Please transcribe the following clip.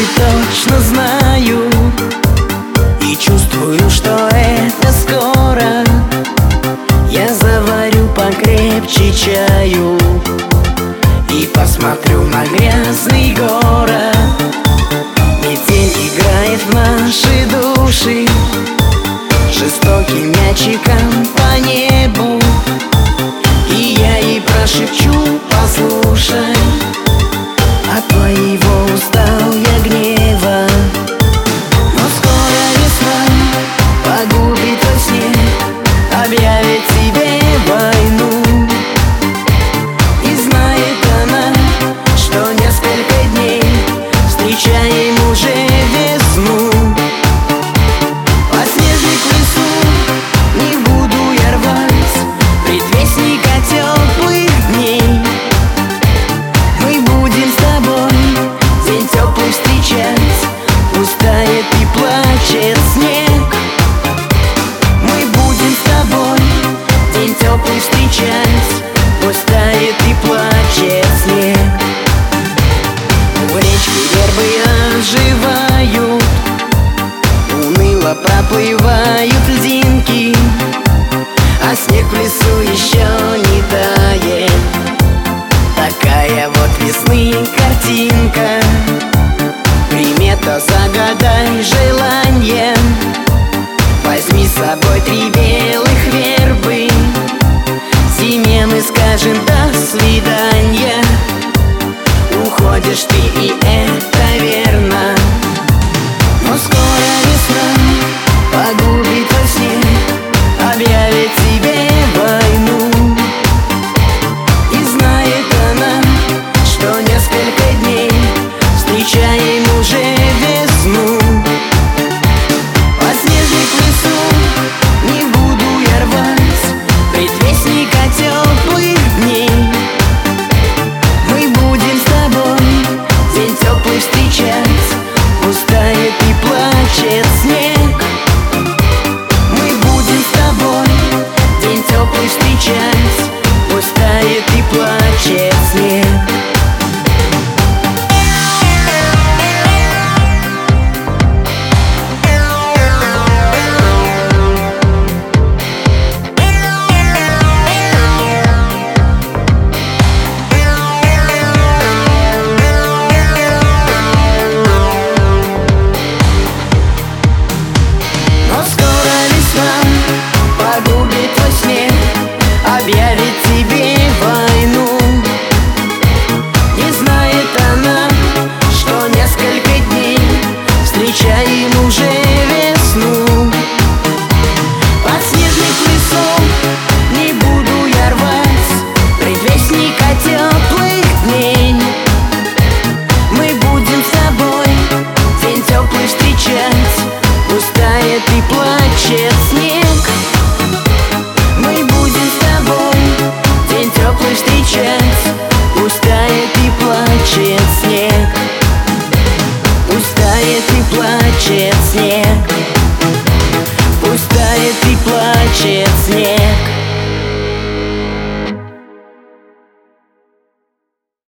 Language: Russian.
точно знаю и чувствую, что это скоро. Я заварю покрепче чаю и посмотрю на грязный город. Метель играет в наши души жестоким мячиком по небу, и я ей прошепчу: послушай, от твоего устал я гнева. Но скоро весна погубит во сне, объявит тебе войну. И знает она, что несколько дней встречаем уже весну. Подснежник в лесу не буду я рвать, предвестника теплых дней. Мы будем с тобой день теплый встречать, пусть тает и плачет снег. Мы будем с тобой день теплый встречать, пусть тает и плачет снег. В речке вербы оживают, уныло проплывают льдинки, а снег в лесу еще не тает. Такая вот весны картинка. Примета: загадай желание, возьми с собой 3 белых вербы. Зиме мы скажем до свидания. Уходишь ты, и это верно. Но скоро весна погубит во сне, объявит тебе войну. И знает она, что несколько дней встречаем уже весну. Подснежник в лесу не буду я рвать, предвестника теплых дней. Мы будем с тобой день теплый встречать, пусть тает и плачет снег. Мы будем с тобой день теплый встречать, пусть тает и плачет снег. Погубит во сне, объявит тебе войну. Не знает она, что несколько дней встречаем уже весну. Подснежник в лесу не буду я рвать, предвестника теплых дней. Мы будем с тобой день теплый встречать, пусть тает и плачет снег. Мы будем с тобой день теплый встречать, пусть тает и плачет снег. Пусть тает и плачет снег. Пусть тает и плачет снег.